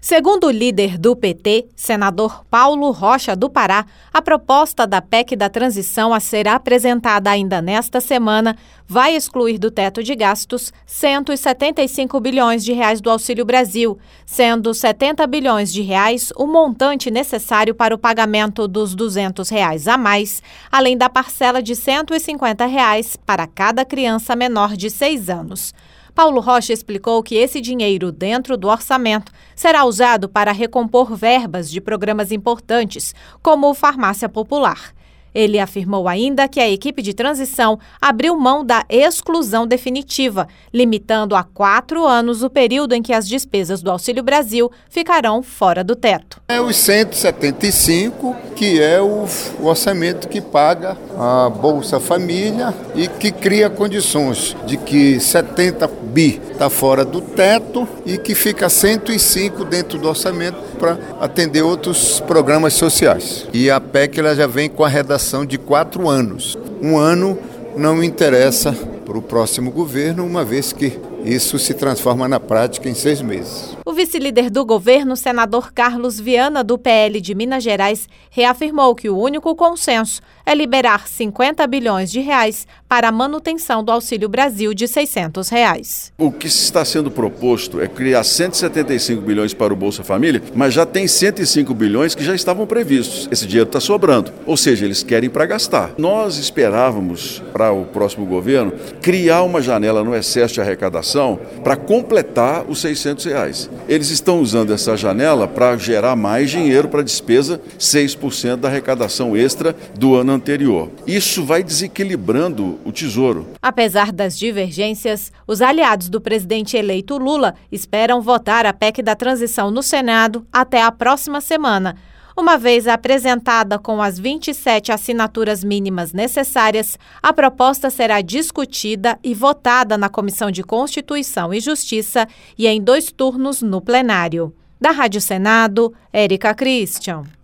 Segundo o líder do PT, senador Paulo Rocha, do Pará, a proposta da PEC da transição a ser apresentada ainda nesta semana vai excluir do teto de gastos 175 bilhões de reais do Auxílio Brasil, sendo 70 bilhões de reais o montante necessário para o pagamento dos R$ 200 reais a mais, além da parcela de R$ 150 reais para cada criança menor de 6 anos. Paulo Rocha explicou que esse dinheiro dentro do orçamento será usado para recompor verbas de programas importantes, como o Farmácia Popular. Ele afirmou ainda que a equipe de transição abriu mão da exclusão definitiva, limitando a 4 anos o período em que as despesas do Auxílio Brasil ficarão fora do teto. É os 175, que é o orçamento que paga a Bolsa Família e que cria condições de que 70 bi está fora do teto e que fica 105 dentro do orçamento para atender outros programas sociais. E a PEC ela já vem com a redação de 4 anos. Um ano não interessa para o próximo governo, uma vez que isso se transforma na prática em 6 meses. O vice-líder do governo, senador Carlos Viana, do PL de Minas Gerais, reafirmou que o único consenso é liberar 50 bilhões de reais para a manutenção do Auxílio Brasil de R$ 600 reais. O que está sendo proposto é criar 175 bilhões para o Bolsa Família, mas já tem 105 bilhões que já estavam previstos. Esse dinheiro está sobrando, ou seja, eles querem para gastar. Nós esperávamos, para o próximo governo, criar uma janela no excesso de arrecadação para completar os R$ 600 reais. Eles estão usando essa janela para gerar mais dinheiro para despesa, 6% da arrecadação extra do ano anterior. Isso vai desequilibrando o Tesouro. Apesar das divergências, os aliados do presidente eleito Lula esperam votar a PEC da transição no Senado até a próxima semana. Uma vez apresentada com as 27 assinaturas mínimas necessárias, a proposta será discutida e votada na Comissão de Constituição e Justiça e em 2 turnos no plenário. Da Rádio Senado, Érica Christian.